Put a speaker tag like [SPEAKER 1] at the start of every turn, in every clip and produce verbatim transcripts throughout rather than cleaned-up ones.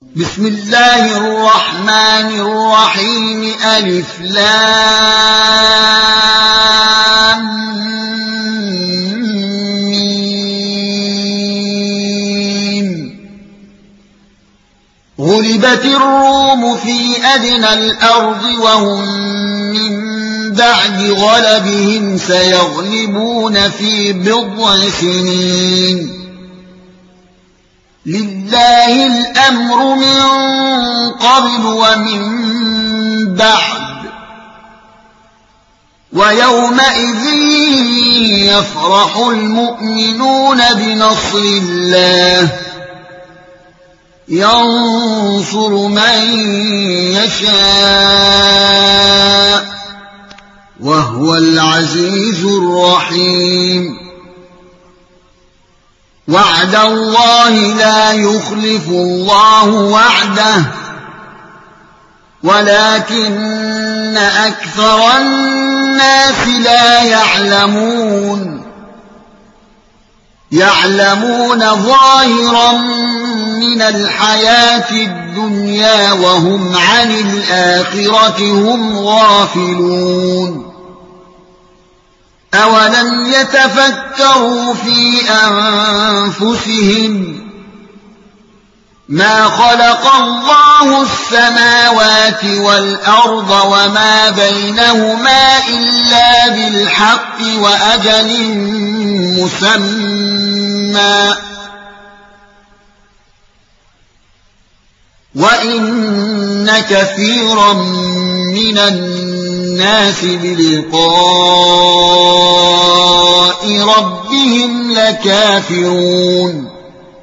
[SPEAKER 1] بسم الله الرحمن الرحيم ألف لام ميم. غلبت الروم في أدنى الأرض وهم من بعد غلبهم سيغلبون في بضع سنين. لله الأمر من قبل ومن بعد ويومئذ يفرح المؤمنون بنصر الله ينصر من يشاء وهو العزيز الرحيم. وعد الله لا يخلف الله وعده ولكن أكثر الناس لا يعلمون. يعلمون ظاهرا من الحياة الدنيا وهم عن الآخرة هم غافلون. أولم يتفكروا في أنفسهم ما خلق الله السماوات والأرض وما بينهما إلا بالحق وأجل مسمى وإن كثيرا من الناس بلقاء ربهم لكافرون.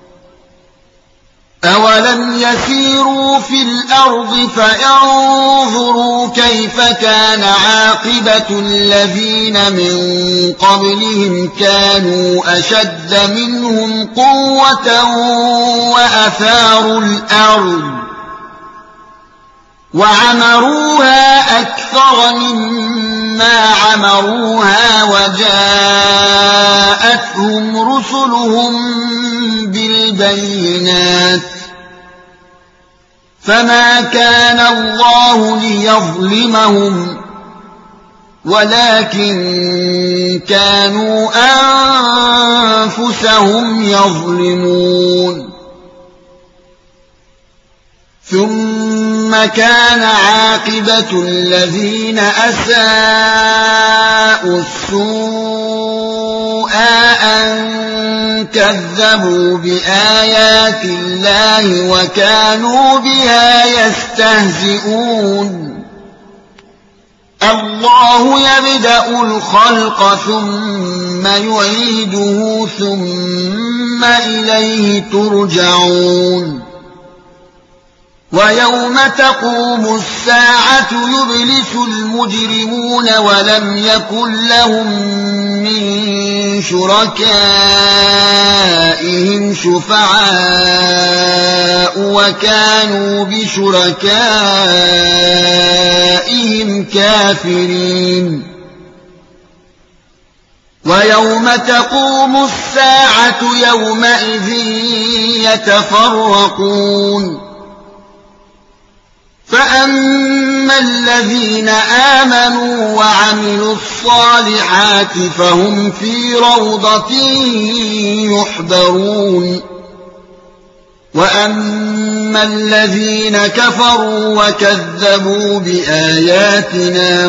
[SPEAKER 1] أولم يسيروا في الأرض فينظروا كيف كان عاقبة الذين من قبلهم كانوا أشد منهم قوة وأثاروا الأرض وعمروها أكثر مما عمروها وجاءتهم رسلهم بالبينات فما كان الله ليظلمهم ولكن كانوا أنفسهم يظلمون. ثم كان عاقبة الذين أساءوا السوء أن كذبوا بآيات الله وكانوا بها يستهزئون. الله يبدأ الخلق ثم يعيده ثم إليه ترجعون. ويوم تقوم الساعة يبلس المجرمون ولم يكن لهم من شركائهم شفعاء وكانوا بشركائهم كافرين. ويوم تقوم الساعة يومئذ يتفرقون. فأما الذين آمنوا وعملوا الصالحات فهم في روضة يحبرون. وأما الذين كفروا وكذبوا بآياتنا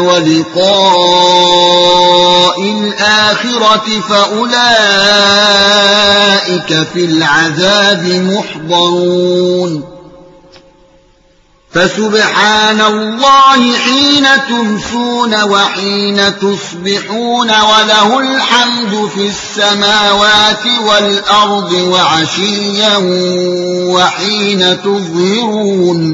[SPEAKER 1] ولقاء الآخرة فأولئك في العذاب محضرون. فسبحان الله حين تمسون وحين تصبحون وله الحمد في السماوات والأرض وعشيا وحين تظهرون.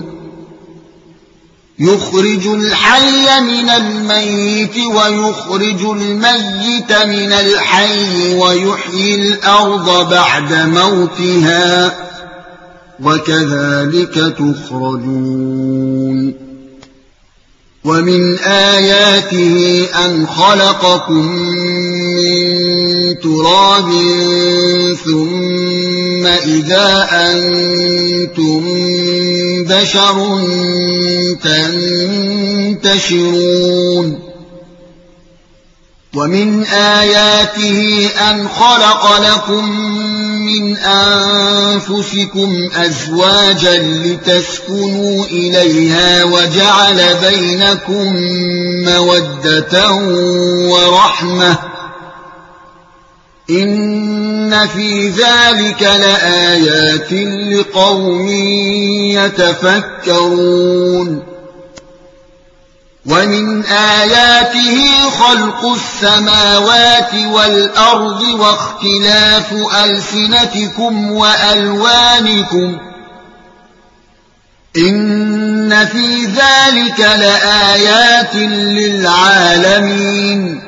[SPEAKER 1] يخرج الحي من الميت ويخرج الميت من الحي ويحيي الأرض بعد موتها وكذلك تخرجون. ومن آياته أن خلقكم من تراب ثم إذا أنتم بشر تنتشرون ومن آياته أن خلق لكم من أنفسكم أزواجا لتسكنوا إليها وجعل بينكم مودة ورحمة إن في ذلك لآيات لقوم يتفكرون ومن آياته خلق السماوات والأرض واختلاف ألسنتكم وألوانكم إن في ذلك لآيات للعالمين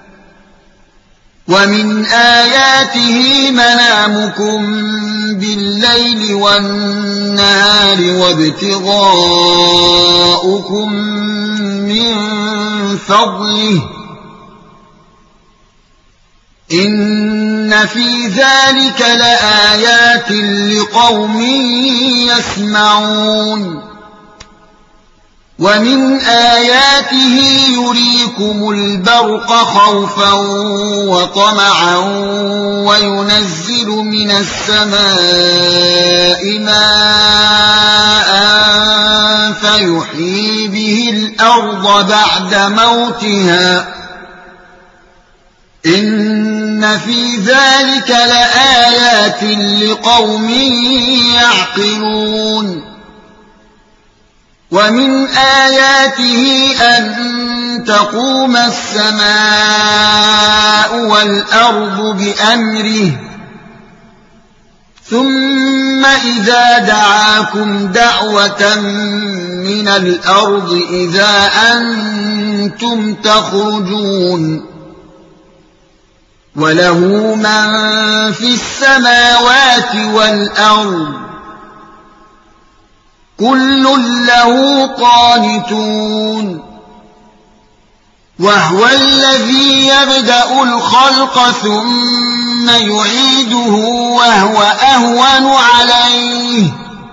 [SPEAKER 1] ومن آياته منامكم بالليل والنهار وابتغاؤكم من فضله إن في ذلك لآيات لقوم يسمعون ومن آياته يريكم البرق خوفا وطمعا وينزل من السماء ماء فيحيي به الأرض بعد موتها إن في ذلك لآيات لقوم يعقلون ومن آياته أن تقوم السماء والأرض بأمره ثم إذا دعاكم دعوة من الأرض إذا أنتم تخرجون وله من في السماوات والأرض كل له قانتون وهو الذي يبدأ الخلق ثم يعيده وهو أهون عليه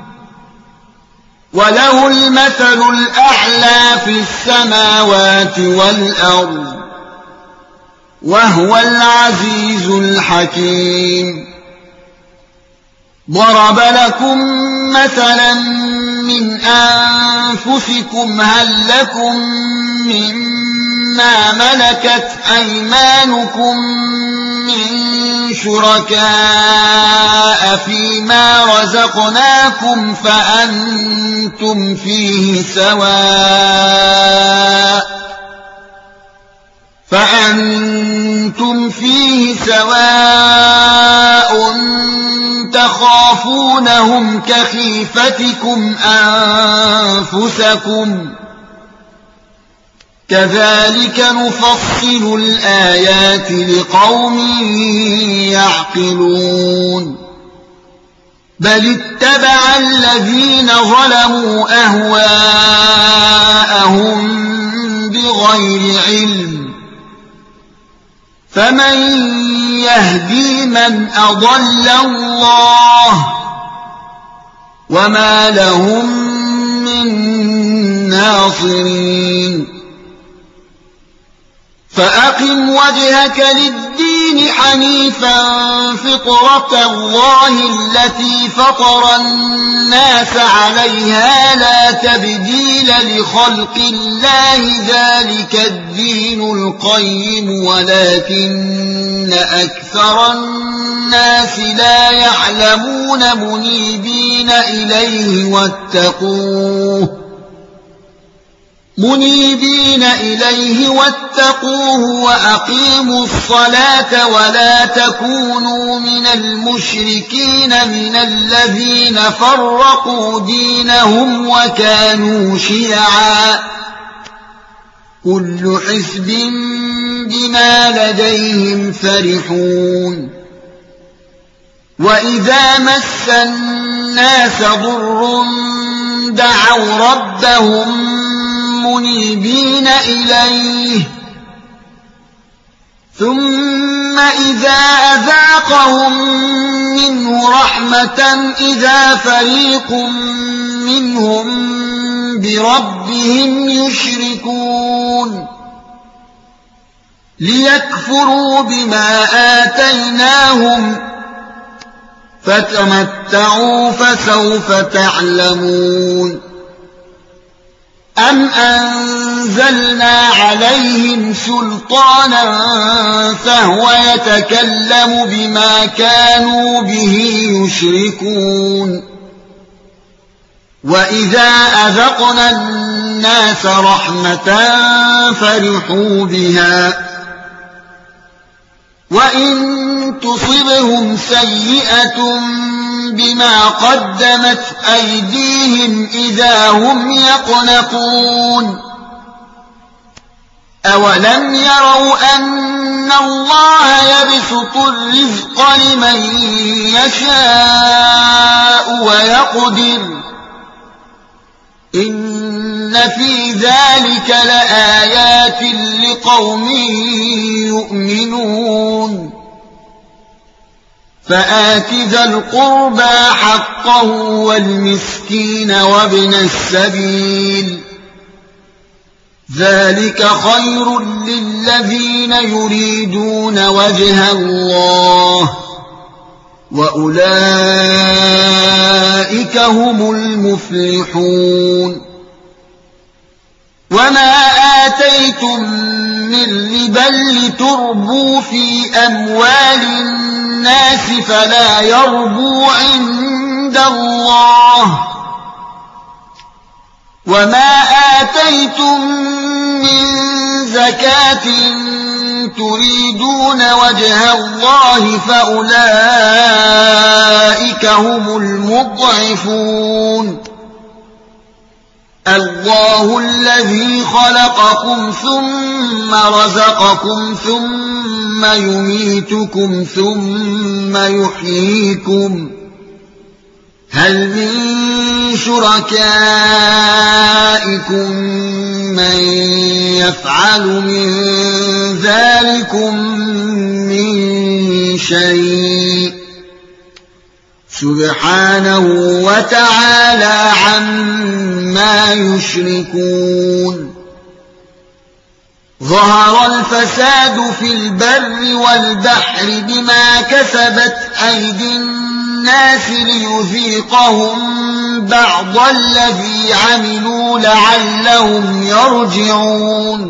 [SPEAKER 1] وله المثل الأعلى في السماوات والأرض وهو العزيز الحكيم ضرب لكم مثلا من أنفسكم هل لكم مما ملكت أيمانكم من شركاء فيما رزقناكم فأنتم فيه سواء فأنتم فيه سواء تخافونهم كخيفتكم أنفسكم كذلك نفصل الآيات لقوم يعقلون بل اتبع الذين ظلموا أهواءهم بغير علم فمن يهدي من أضل الله وما لهم من ناصرين فأقم وجهك للدين حنيفا فطرة الله التي فطر الناس عليها لا تبديل لخلق الله ذلك الدين القيم ولكن أكثر الناس لا يعلمون منيبين إليه واتقوه منيبين إليه واتقوه وأقيموا الصلاة ولا تكونوا من المشركين من الذين فرقوا دينهم وكانوا شيعا كل حزب بما لديهم فرحون وإذا مس الناس ضر دعوا ربهم منيبين إليه ثم إذا أذاقهم منه رحمة إذا فريق منهم بربهم يشركون ليكفروا بما آتيناهم فتمتعوا فسوف تعلمون أم أنزلنا عليهم سلطانا فهو يتكلم بما كانوا به يشركون وإذا أذقنا الناس رحمة فرحوا بها وإن تصبهم سيئة بما قدمت أيديهم إذا هم يقنطون أولم يروا أن الله يبسط الرزق لمن يشاء ويقدر إن في ذلك لآيات لقوم يؤمنون فآت ذا القربى حقه والمسكين وابن السبيل ذلك خير للذين يريدون وجه الله وأولئك هم المفلحون وما آتيتم من ربا لتربوا في أموال الناس فلا يربو عند الله وما آتيتم من زكاة تريدون وجه الله فأولئك هم المضعفون الله الذي خلقكم ثم رزقكم ثم يميتكم ثم يحييكم هل من شركائكم من يفعل من ذلكم من شيء سبحانه وتعالى عما يشركون ظهر الفساد في البر والبحر بما كسبت أيدي الناس ليذيقهم بعض الذي عملوا لعلهم يرجعون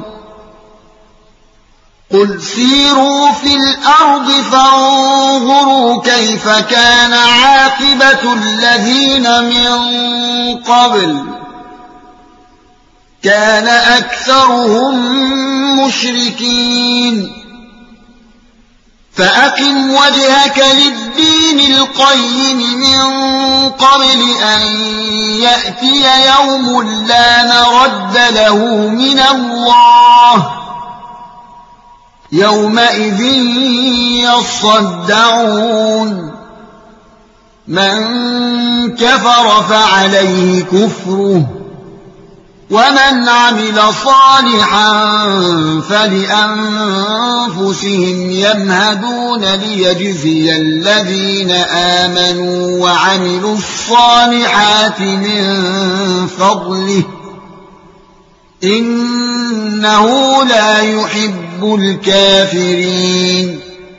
[SPEAKER 1] قل سيروا في الأرض فانظروا كيف كان عاقبة الذين من قبل كان أكثرهم مشركين فأقم وجهك للدين القيم من قبل أن يأتي يوم لا مرد له من الله يومئذ يصدعون من كفر فعليه كفره ومن عمل صالحا فلأنفسهم يمهدون ليجزي الذين آمنوا وعملوا الصالحات من فضله إنه لا يحب الكافرين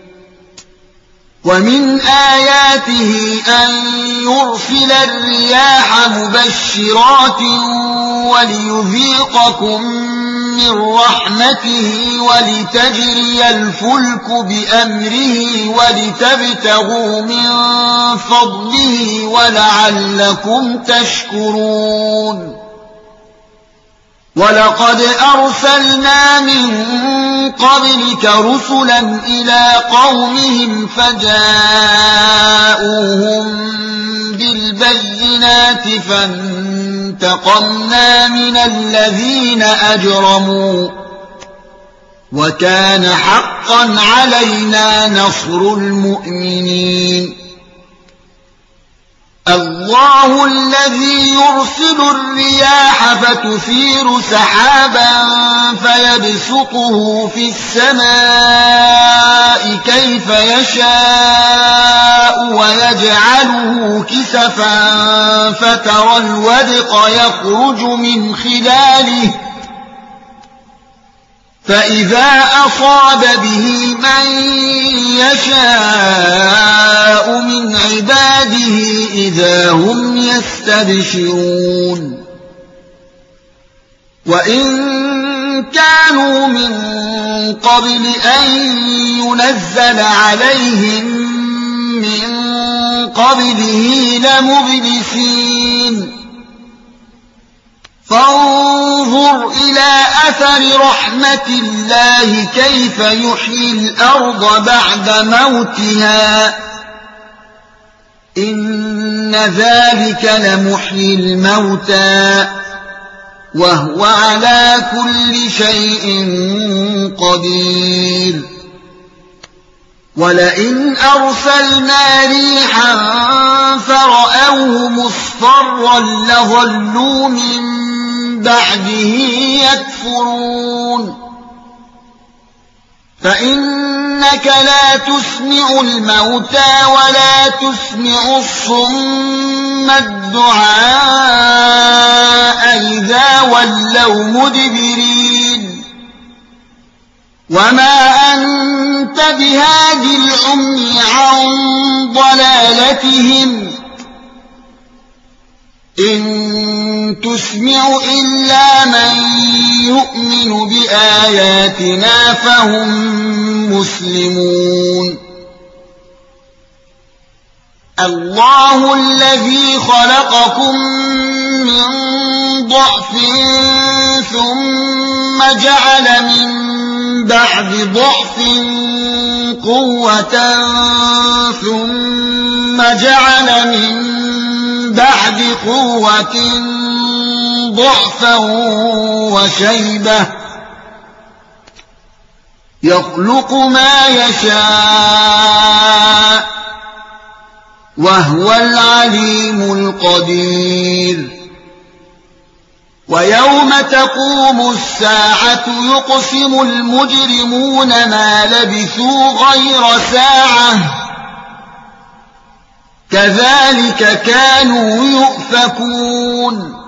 [SPEAKER 1] ومن آياته أن يرسل الرياح مبشرات وليذيقكم من رحمته ولتجري الفلك بأمره ولتبتغوا من فضله ولعلكم تشكرون ولقد أرسلنا من قبلك رسلا إلى قومهم فجاءوهم بالبينات فانتقمنا من الذين أجرموا وكان حقا علينا نصر المؤمنين الله الذي يرسل الرياح فتثير سحابا فيبسطه في السماء كيف يشاء ويجعله كسفا فترى الودق يخرج من خلاله فإذا أصاب به من يشاء من عباده إذا هم يستبشرون وإن كانوا من قبل أن ينزل عليهم من قبله لمبلسين فانظر إلى أثر رحمة الله كيف يحيي الأرض بعد موتها إن ذلك لمحيي الموتى وهو على كل شيء قدير ولئن أرسلنا ريحا فرأوه مصفرا لظلوا من بعده يكفرون فإنك لا تسمع الموتى ولا تسمع الصم الدعاء إذا ولوا مدبرين وما أنت بهاد العمي عن ضلالتهم إن تسمع إلا من يؤمن بآياتنا فهم مسلمون الله الذي خلقكم من ضعف ثم جعل من بعد ضعف قوة ثم جعل من بعد قوة ضعفا وشيبة يخلق ما يشاء وهو العليم القدير ويوم تقوم الساعة يقسم المجرمون ما لبثوا غير ساعة كذلك كانوا يؤفكون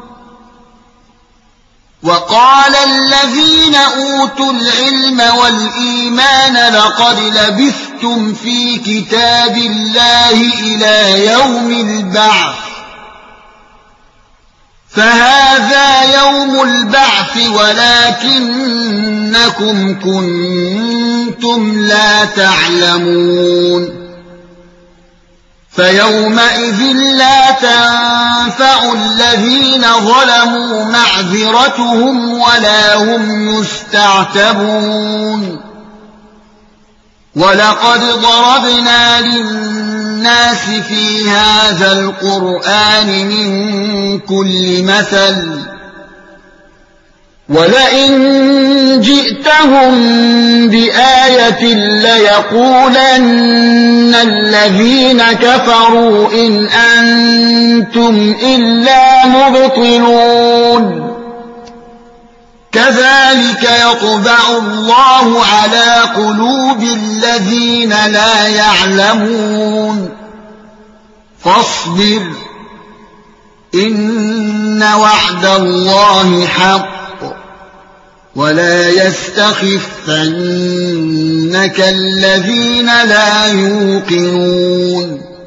[SPEAKER 1] وقال الذين أوتوا العلم والإيمان لقد لبثتم في كتاب الله إلى يوم البعث فهذا يوم البعث ولكنكم كنتم لا تعلمون فيومئذ لا تنفع الذين ظلموا معذرتهم ولا هم يستعتبون ولقد ضربنا للناس في هذا القرآن من كل مثل ولئن جئتهم بآية ليقولن الذين كفروا إن أنتم إلا مبطلون كذلك يطبع الله على قلوب الذين لا يعلمون فاصبر إن وعد الله حق ولا يستخفنك الذين لا يوقنون